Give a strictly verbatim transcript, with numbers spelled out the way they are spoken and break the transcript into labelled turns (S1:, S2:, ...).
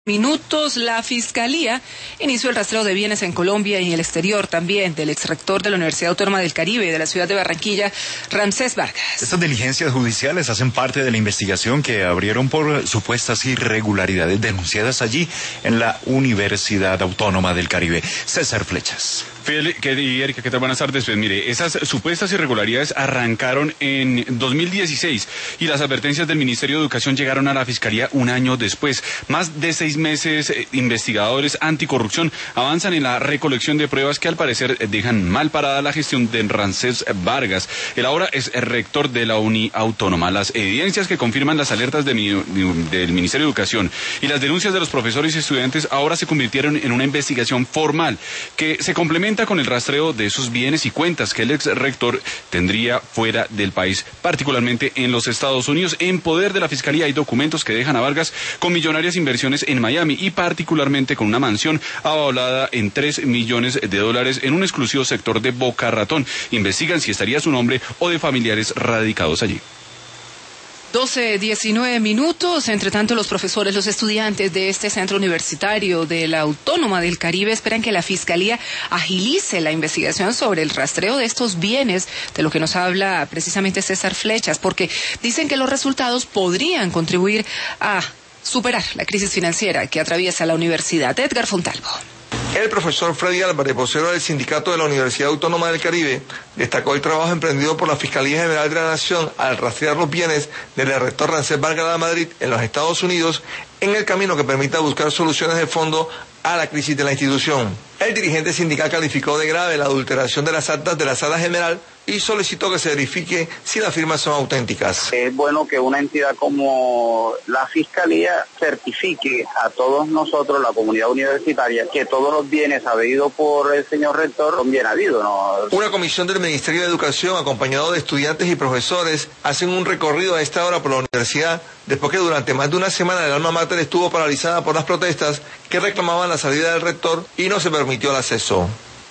S1: Minutos, la Fiscalía inició el rastreo de bienes en Colombia y en el exterior también del exrector de la Universidad Autónoma del Caribe y de la ciudad de Barranquilla, Ramsés Vargas.
S2: Estas diligencias judiciales hacen parte de la investigación que abrieron por supuestas irregularidades denunciadas allí en la Universidad Autónoma del Caribe. César Flechas.
S3: Fidel y Erika, ¿qué tal? Buenas tardes. Pues mire, esas supuestas irregularidades arrancaron en dos mil dieciséis y las advertencias del Ministerio de Educación llegaron a la Fiscalía un año después. Más de seis meses, eh, investigadores anticorrupción avanzan en la recolección de pruebas que al parecer dejan mal parada la gestión de Ramsés Vargas. Él ahora es el rector de la Uni Autónoma. Las evidencias que confirman las alertas de, del Ministerio de Educación y las denuncias de los profesores y estudiantes ahora se convirtieron en una investigación formal que se complementa con el rastreo de esos bienes y cuentas que el ex rector tendría fuera del país, particularmente en los Estados Unidos. En poder de la Fiscalía hay documentos que dejan a Vargas con millonarias inversiones en Miami y particularmente con una mansión avalada en tres millones de dólares en un exclusivo sector de Boca Ratón. Investigan si estaría su nombre o de familiares radicados allí.
S1: doce, diecinueve minutos. Entre tanto, los profesores, los estudiantes de este centro universitario de la Autónoma del Caribe esperan que la Fiscalía agilice la investigación sobre el rastreo de estos bienes, de lo que nos habla precisamente César Flechas, porque dicen que los resultados podrían contribuir a superar la crisis financiera que atraviesa la universidad. Edgar Fontalvo.
S4: El profesor Freddy Álvarez, vocero del Sindicato de la Universidad Autónoma del Caribe, destacó el trabajo emprendido por la Fiscalía General de la Nación al rastrear los bienes del rector Ramsés Vargas de Madrid en los Estados Unidos en el camino que permita buscar soluciones de fondo a la crisis de la institución. El dirigente sindical calificó de grave la adulteración de las actas de la Sala General y solicitó que se verifique si las firmas son auténticas.
S5: Es bueno que una entidad como la Fiscalía certifique a todos nosotros, la comunidad universitaria, que todos los bienes habidos por el señor rector son bien habidos, ¿no?
S4: Una comisión del Ministerio de Educación, acompañado de estudiantes y profesores, hacen un recorrido a esta hora por la universidad, después que durante más de una semana el alma mater estuvo paralizada por las protestas que reclamaban la salida del rector y no se permitió el acceso.